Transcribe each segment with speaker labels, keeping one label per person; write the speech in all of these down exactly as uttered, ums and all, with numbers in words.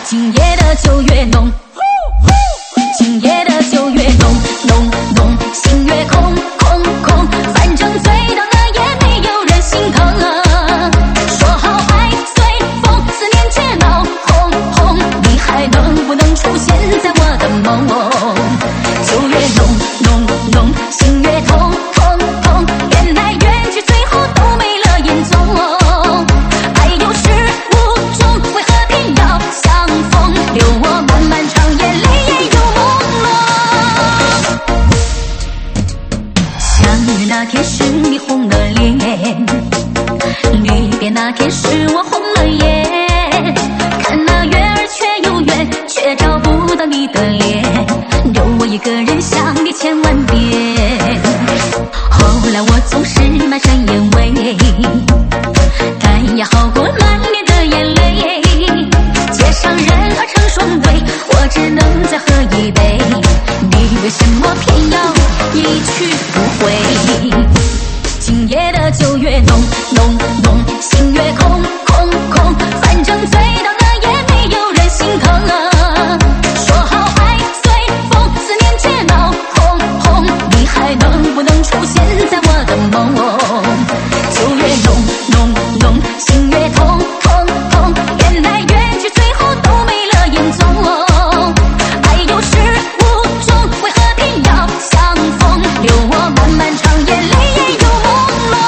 Speaker 1: 今夜的酒越浓，今夜的酒越浓浓浓，心越空空空，反正醉到哪也没有人心疼啊。说好爱随风，思念却闹哄哄，你还能不能出现在我的梦？酒越浓浓浓，心越痛痛痛，缘来缘去，最后都没了影踪。爱有始无终，为何偏要相逢？留我漫漫长夜，泪也有朦胧。相遇那天是你红了脸，离别那天是我红了眼。看那月儿却有圆，却找不到你的脸，留我一个人想你千万遍。后来我总是满山烟味，但也好过满脸的眼泪。街上人儿成双对，我只能再喝一杯。你为什么偏要一去不回？今夜的酒越浓浓浓，心越空空空，反正醉到哪也没有人心疼啊。说好爱随风，思念却闹哄哄，你还能不能出现在我的梦？酒越浓浓浓，心越痛痛痛，缘来缘去，最后都没了影踪。爱有始无终，为何偏要相逢？留我漫漫长夜，泪也有朦胧。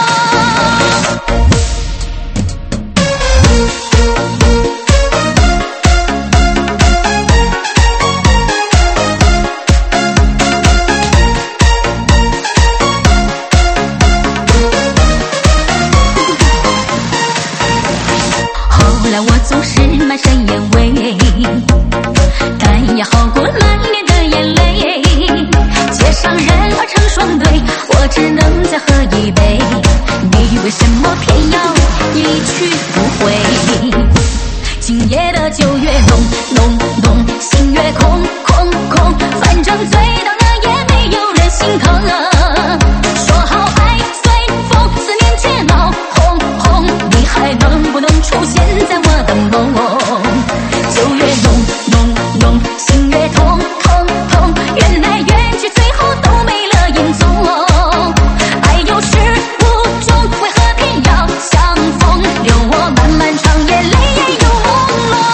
Speaker 1: 后来我总是满身烟味，但也好过满脸的眼泪。街上人儿成双对，我只能再喝一杯。你为什么偏要一去不回？今夜的酒越浓浓浓，心越空空空，反正醉到哪也没有人心疼啊。说好爱随风，思念却闹哄哄，你还能不能出现在我的梦？酒越浓浓浓，心越痛痛痛，缘来缘去，最后都没了影踪。爱有始无终，为何偏要相逢？留我漫漫长夜，泪也有朦胧。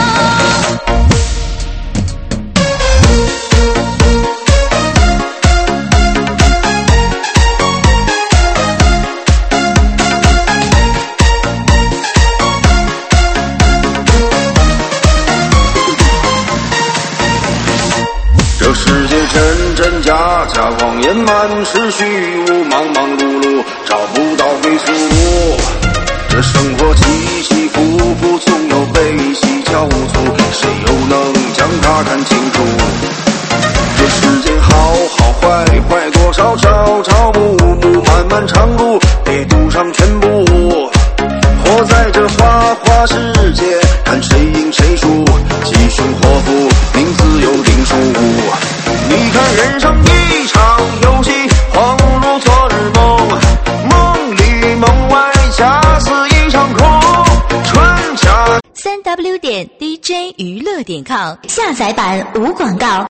Speaker 2: 这世界真真假假，谎言满是虚无，忙忙碌碌找不到归宿。这生活起起伏伏，总有悲喜交错，谁又能将它看清楚？这世间好好坏坏，多少朝朝暮暮，漫漫长路别赌上全部。活在这花花世界，看谁赢谁输，吉凶祸福名字有定数。你看人生一场游戏，恍如昨日梦，梦里梦外恰似一场空。春夏
Speaker 3: 三 w 点 d j 娱乐点 com 下载版无广告。